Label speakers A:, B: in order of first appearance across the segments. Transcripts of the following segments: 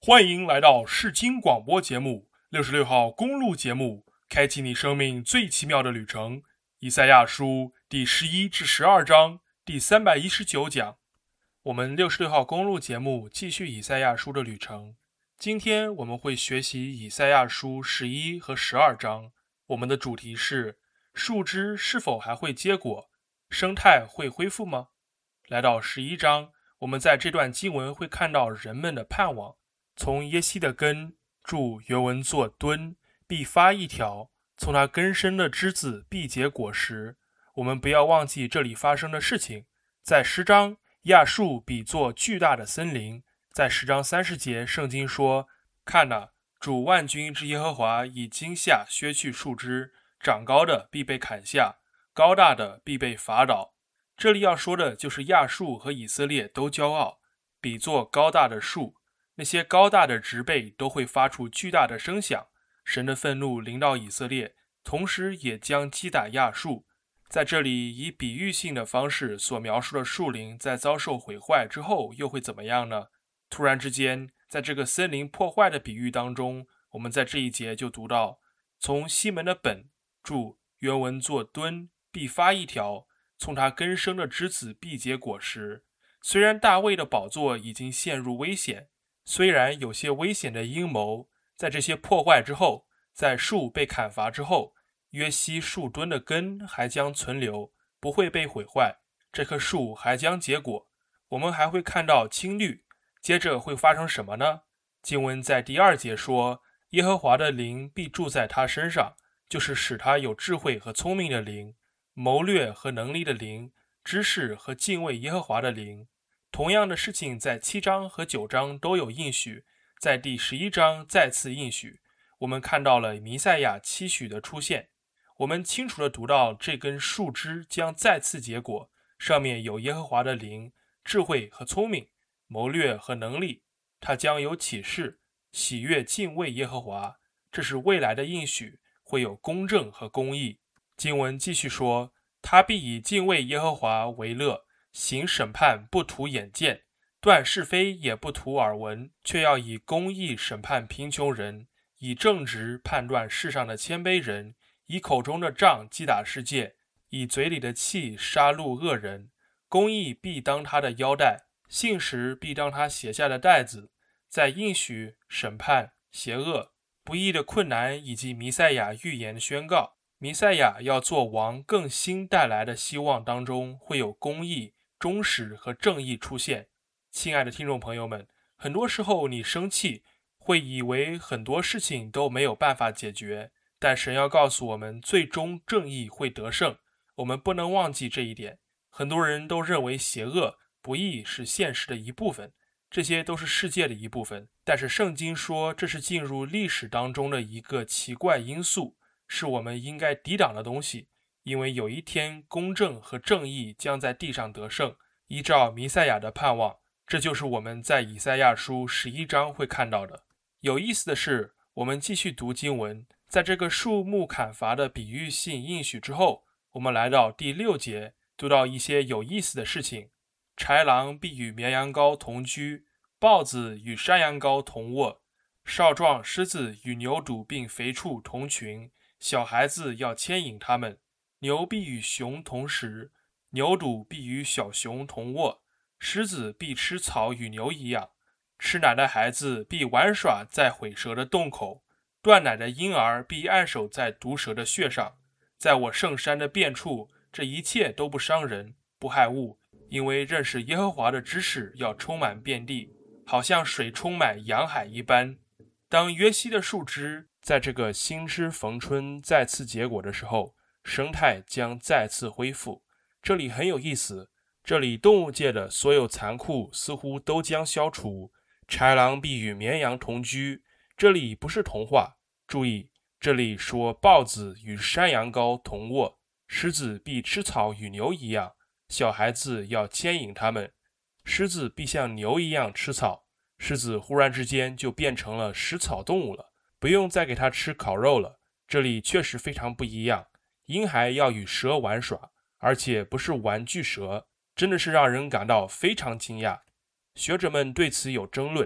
A: 欢迎来到世经广播节目66号公路节目，开启你生命最奇妙的旅程。以赛亚书第11至12章第319讲。我们66号公路节目继续以赛亚书的旅程。今天我们会学习以赛亚书11和12章。我们的主题是：树枝是否还会结果？生态会恢复吗？来到11章，我们在这段经文会看到人们的盼望。从耶西的根，注原文作敦，必发一条，从它根生的枝子必结果实。我们不要忘记这里发生的事情。在10章，亚述比作巨大的森林。在10章30节，圣经说：看哪，主万军之耶和华以惊吓削去树枝，长高的必被砍下，高大的必被伐倒。这里要说的就是亚述和以色列都骄傲，比作高大的树。那些高大的植被都会发出巨大的声响，神的愤怒临到以色列，同时也将击打亚述。在这里以比喻性的方式所描述的树林在遭受毁坏之后又会怎么样呢？突然之间，在这个森林破坏的比喻当中，我们在这一节就读到：从西门的本，注原文作敦，必发一条，从它根生的枝子必结果实。虽然大卫的宝座已经陷入危险，虽然有些危险的阴谋，在这些破坏之后，在树被砍伐之后，约西树墩的根还将存留，不会被毁坏，这棵树还将结果。我们还会看到青绿。接着会发生什么呢？经文在第2节说，耶和华的灵必住在他身上，就是使他有智慧和聪明的灵，谋略和能力的灵，知识和敬畏耶和华的灵。同样的事情在7章和9章都有应许，在第11章再次应许。我们看到了弥赛亚期许的出现。我们清楚地读到这根树枝将再次结果，上面有耶和华的灵、智慧和聪明、谋略和能力，它将有启示，喜悦敬畏耶和华。这是未来的应许，会有公正和公义。经文继续说，他必以敬畏耶和华为乐，行审判不图眼见，断是非也不图耳闻，却要以公义审判贫穷人，以正直判断世上的谦卑人，以口中的杖击打世界，以嘴里的气杀戮恶人。公义必当他的腰带，信实必当他写下的带子。在应许、审判、邪恶、不义的困难以及弥赛亚预言宣告，弥赛亚要做王更新带来的希望当中，会有公义、忠实和正义出现。亲爱的听众朋友们，很多时候你生气，会以为很多事情都没有办法解决，但神要告诉我们，最终正义会得胜。我们不能忘记这一点。很多人都认为邪恶、不义是现实的一部分，这些都是世界的一部分，但是圣经说这是进入历史当中的一个奇怪因素，是我们应该抵挡的东西，因为有一天公正和正义将在地上得胜，依照弥赛亚的盼望。这就是我们在以赛亚书11章会看到的。有意思的是，我们继续读经文，在这个树木砍伐的比喻性应许之后，我们来到第6节，读到一些有意思的事情。豺狼必与绵羊羔同居，豹子与山羊羔同卧，少壮狮子与牛犊并肥畜同群，小孩子要牵引他们。牛必与熊同食，牛犊必与小熊同卧，狮子必吃草与牛一样。吃奶的孩子必玩耍在毁蛇的洞口，断奶的婴儿必按手在毒蛇的穴上。在我圣山的遍处，这一切都不伤人，不害物，因为认识耶和华的知识要充满遍地，好像水充满洋海一般。当约西的树枝在这个新枝逢春再次结果的时候，生态将再次恢复。这里很有意思，这里动物界的所有残酷似乎都将消除。豺狼必与绵羊同居，这里不是童话，注意，这里说豹子与山羊羔同卧，狮子必吃草与牛一样，小孩子要牵引他们。狮子必像牛一样吃草，狮子忽然之间就变成了食草动物了，不用再给它吃烤肉了。这里确实非常不一样，婴孩要与蛇玩耍，而且不是玩具蛇，真的是让人感到非常惊讶。学者们对此有争论，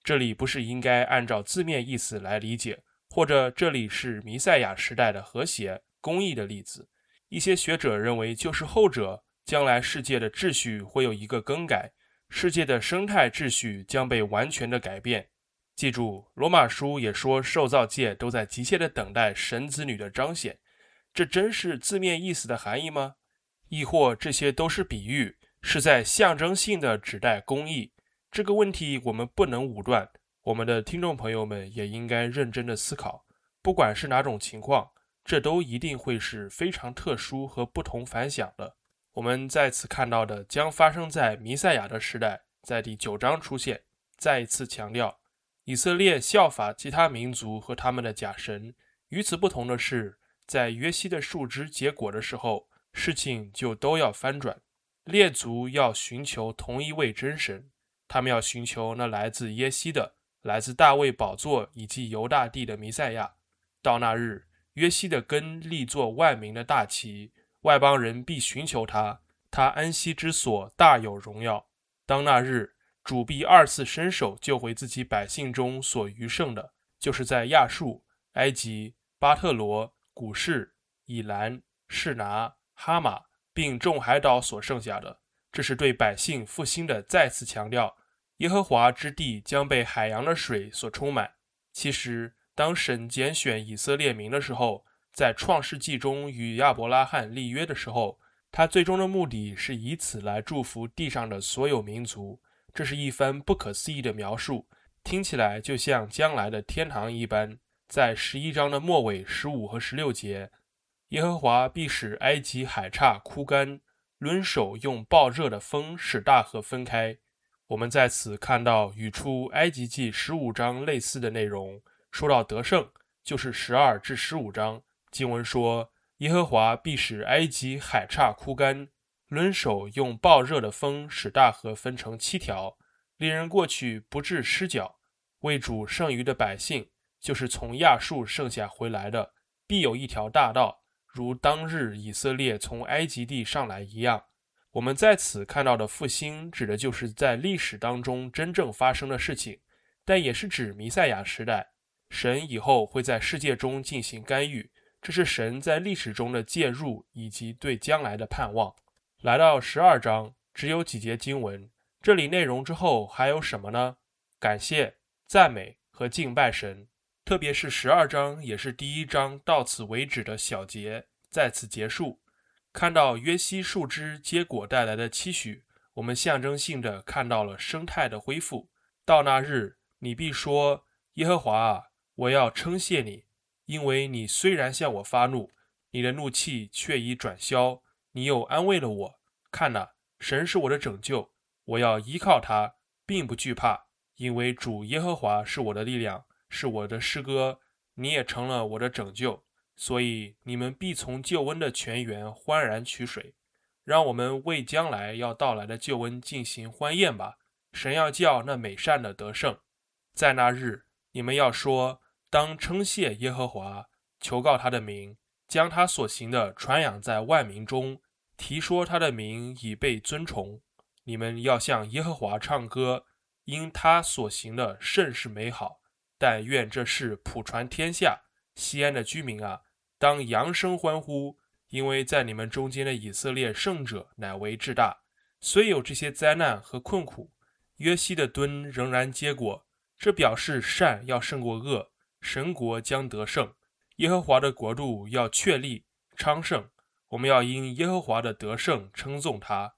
A: 这里不是应该按照字面意思来理解，或者这里是弥赛亚时代的和谐、公义的例子。一些学者认为就是后者，将来世界的秩序会有一个更改，世界的生态秩序将被完全的改变。记住，罗马书也说受造界都在急切的等待神子女的彰显，这真是字面意思的含义吗？亦或这些都是比喻，是在象征性的指代公义？这个问题我们不能武断，我们的听众朋友们也应该认真的思考。不管是哪种情况，这都一定会是非常特殊和不同凡响的。我们在此看到的将发生在弥赛亚的时代，在第9章出现，再一次强调以色列效法其他民族和他们的假神。与此不同的是，在约西的树枝结果的时候，事情就都要翻转。列族要寻求同一位真神，他们要寻求那来自耶西的、来自大卫宝座以及犹大地的弥赛亚。到那日，约西的根立作万民的大旗，外邦人必寻求他，他安息之所大有荣耀。当那日，主必2次伸手救回自己百姓中所余剩的，就是在亚述、埃及、巴特罗、古示、以兰、示拿、哈马并众海岛所剩下的。这是对百姓复兴的再次强调。耶和华之地将被海洋的水所充满。其实当神拣选以色列民的时候，在创世纪中与亚伯拉罕立约的时候，他最终的目的是以此来祝福地上的所有民族。这是一番不可思议的描述，听起来就像将来的天堂一般。在11章的末尾15和16节，耶和华必使埃及海岔枯干，抡手用暴热的风使大河分开。我们在此看到与出埃及记15章类似的内容。说到得胜，就是12至15章，经文说耶和华必使埃及海岔枯干，抡手用暴热的风使大河分成7条，令人过去不致失脚。为主剩余的百姓，就是从亚述剩下回来的，必有一条大道，如当日以色列从埃及地上来一样。我们在此看到的复兴，指的就是在历史当中真正发生的事情，但也是指弥赛亚时代。神以后会在世界中进行干预，这是神在历史中的介入以及对将来的盼望。来到12章，只有几节经文，这里内容之后还有什么呢？感谢、赞美和敬拜神。特别是12章也是第1章到此为止的小节，在此结束。看到约西树枝结果带来的期许，我们象征性的看到了生态的恢复。到那日，你必说，耶和华啊，我要称谢你，因为你虽然向我发怒，你的怒气却已转消，你又安慰了我。看哪，神是我的拯救，我要依靠他，并不惧怕，因为主耶和华是我的力量，是我的诗歌，你也成了我的拯救。所以你们必从救恩的泉源欢然取水。让我们为将来要到来的救恩进行欢宴吧。神要叫那美善的得胜。在那日，你们要说，当称谢耶和华，求告他的名，将他所行的传扬在万民中，提说他的名已被尊崇。你们要向耶和华唱歌，因他所行的甚是美好。但愿这事普传天下。西安的居民啊，当扬声欢呼，因为在你们中间的以色列圣者乃为至大。虽有这些灾难和困苦，约西的墩仍然结果，这表示善要胜过恶，神国将得胜，耶和华的国度要确立昌盛。我们要因耶和华的得胜称颂他。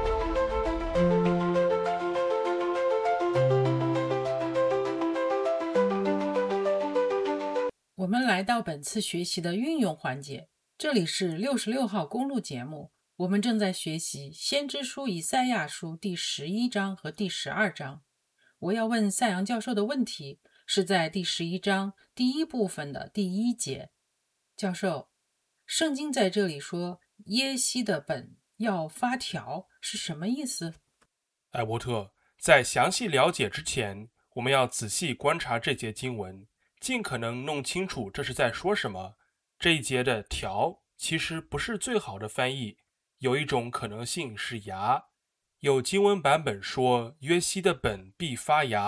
B: 我们来到本次学习的运用环节，这里是66号公路节目，我们正在学习先知书以赛亚书第11章和第12章。我要问赛扬教授的问题是在第11章第一部分的第1节。教授，圣经在这里说耶西的本要发条是什么意思？
A: 艾伯特，在详细了解之前，我们要仔细观察这节经文，尽可能弄清楚这是在说什么。这一节的条其实不是最好的翻译，有一种可能性是芽。有经文版本说约西的本必发芽，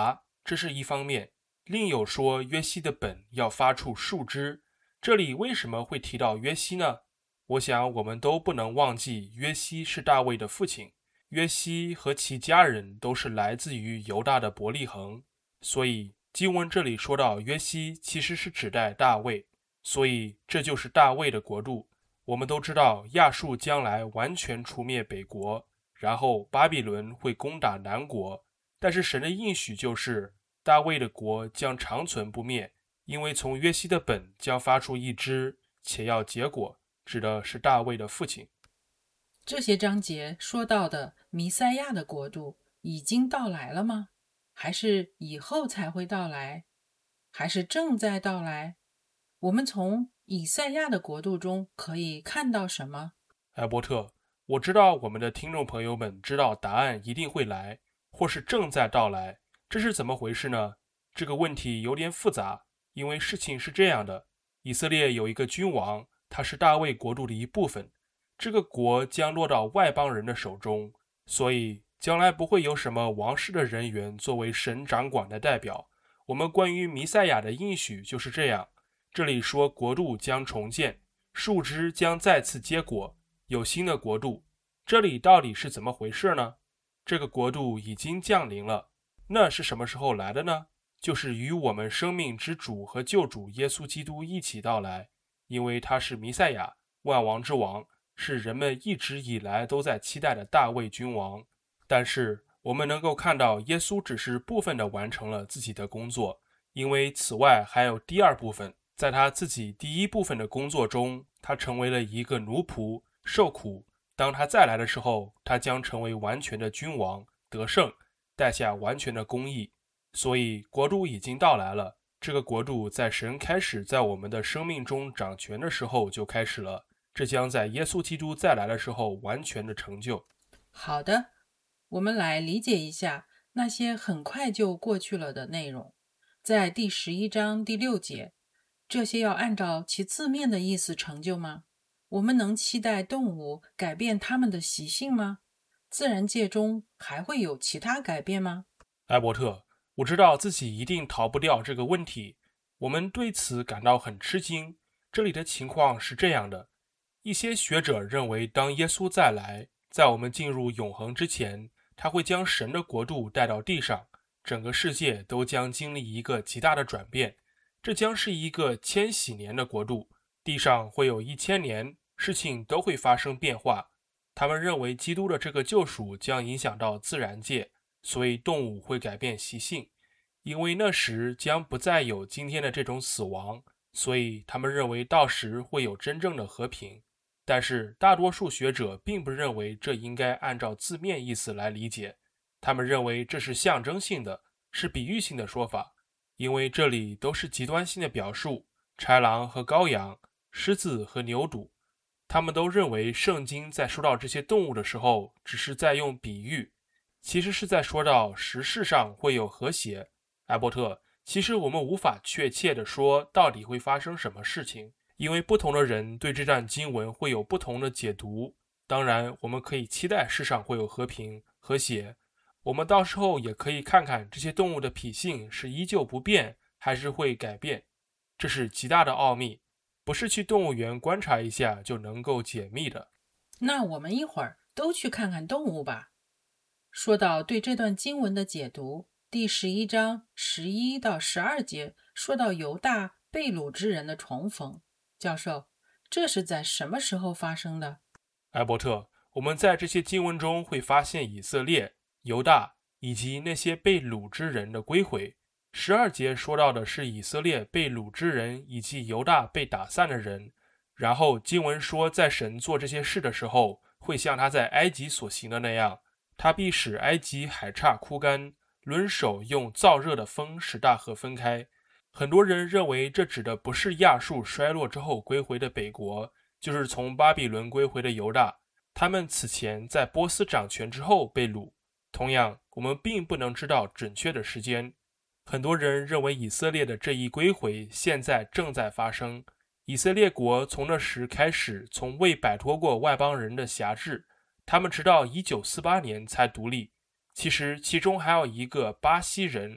A: 这是一方面。另有说约西的本要发出树枝，这里为什么会提到约西呢？我想我们都不能忘记约西是大卫的父亲，约西和其家人都是来自于犹大的伯利恒，所以经文这里说到约西其实是指代大卫，所以这就是大卫的国度。我们都知道亚述将来完全除灭北国，然后巴比伦会攻打南国，但是神的应许就是大卫的国将长存不灭，因为从约西的本将发出一枝，且要结果，指的是大卫的父亲。
B: 这些章节说到的弥赛亚的国度已经到来了吗？还是以后才会到来？还是正在到来？我们从以赛亚的国度中可以看到什么？
A: 艾伯特，我知道我们的听众朋友们知道答案一定会来，或是正在到来，这是怎么回事呢？这个问题有点复杂，因为事情是这样的，以色列有一个君王，他是大卫国度的一部分，这个国将落到外邦人的手中，所以将来不会有什么王室的人员作为神掌管的代表。我们关于弥赛亚的应许就是这样，这里说国度将重建，树枝将再次结果，有新的国度。这里到底是怎么回事呢？这个国度已经降临了，那是什么时候来的呢？就是与我们生命之主和救主耶稣基督一起到来，因为他是弥赛亚，万王之王，是人们一直以来都在期待的大卫君王。但是我们能够看到耶稣只是部分地完成了自己的工作，因为此外还有第二部分。在他自己第一部分的工作中，他成为了一个奴仆，受苦。当他再来的时候，他将成为完全的君王，得胜，带下完全的公义。所以国度已经到来了，这个国度在神开始在我们的生命中掌权的时候就开始了，这将在耶稣基督再来的时候完全的成就。
B: 好的，我们来理解一下那些很快就过去了的内容。在第11章第6节，这些要按照其字面的意思成就吗？我们能期待动物改变它们的习性吗？自然界中还会有其他改变吗？
A: 艾伯特，我知道自己一定逃不掉这个问题，我们对此感到很吃惊。这里的情况是这样的，一些学者认为当耶稣再来，在我们进入永恒之前，他会将神的国度带到地上，整个世界都将经历一个极大的转变，这将是一个千禧年的国度，地上会有1000年，事情都会发生变化。他们认为基督的这个救赎将影响到自然界，所以动物会改变习性，因为那时将不再有今天的这种死亡，所以他们认为到时会有真正的和平。但是大多数学者并不认为这应该按照字面意思来理解，他们认为这是象征性的，是比喻性的说法，因为这里都是极端性的表述，豺狼和羔羊，狮子和牛犊。他们都认为圣经在说到这些动物的时候，只是在用比喻，其实是在说到实事上会有和谐。艾伯特，其实我们无法确切地说到底会发生什么事情，因为不同的人对这段经文会有不同的解读。当然，我们可以期待世上会有和平、和谐。我们到时候也可以看看这些动物的脾性是依旧不变，还是会改变。这是极大的奥秘，不是去动物园观察一下就能够解密的。
B: 那我们一会儿都去看看动物吧。说到对这段经文的解读，第11章11到12节说到犹大被掳之人的重逢。教授，这是在什么时候发生的？
A: 艾伯特，我们在这些经文中会发现以色列、犹大以及那些被掳之人的归回。12节说到的是以色列被掳之人以及犹大被打散的人，然后经文说在神做这些事的时候，会像他在埃及所行的那样，他必使埃及海岔枯干，抡手用燥热的风使大河分开。很多人认为这指的不是亚述衰落之后归回的北国，就是从巴比伦归回的犹大，他们此前在波斯掌权之后被掳。同样，我们并不能知道准确的时间。很多人认为以色列的这一归回现在正在发生。以色列国从那时开始，从未摆脱过外邦人的辖制，他们直到1948年才独立。其实其中还有一个巴西人，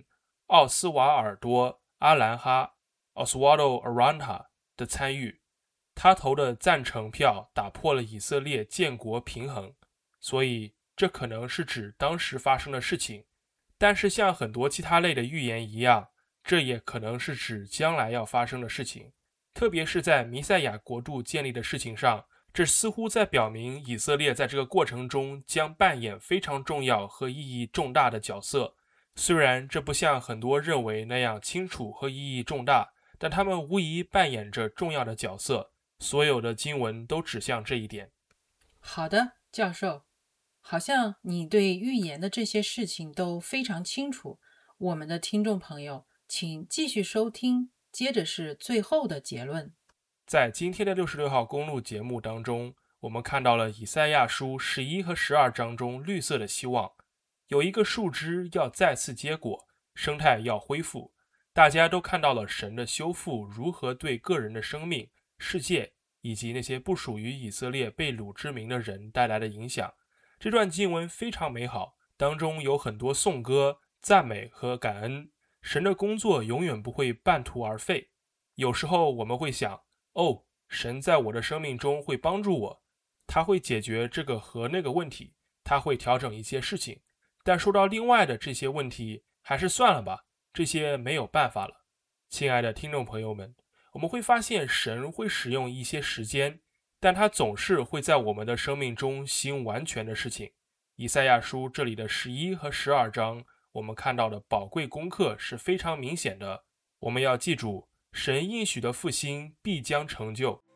A: 奥斯瓦尔多·阿兰哈 Oswaldo Aranha 的参与。他投的赞成票打破了以色列建国平衡，所以这可能是指当时发生的事情。但是像很多其他类的预言一样，这也可能是指将来要发生的事情，特别是在弥赛亚国度建立的事情上，这似乎在表明以色列在这个过程中将扮演非常重要和意义重大的角色。虽然这不像很多认为那样清楚和意义重大，但他们无疑扮演着重要的角色。所有的经文都指向这一点。
B: 好的，教授，好像你对预言的这些事情都非常清楚。我们的听众朋友，请继续收听，接着是最后的结论。
A: 在今天的66号公路节目当中，我们看到了以赛亚书11和12章中绿色的希望，有一个树枝要再次结果，生态要恢复。大家都看到了神的修复如何对个人的生命、世界以及那些不属于以色列被掳之民的人带来的影响。这段经文非常美好，当中有很多颂歌、赞美和感恩。神的工作永远不会半途而废。有时候我们会想，神在我的生命中会帮助我，他会解决这个和那个问题，他会调整一些事情。但说到另外的这些问题，还是算了吧，这些没有办法了。亲爱的听众朋友们，我们会发现神会使用一些时间，但他总是会在我们的生命中行完全的事情。以赛亚书这里的11和12章，我们看到的宝贵功课是非常明显的。我们要记住，神应许的复兴必将成就。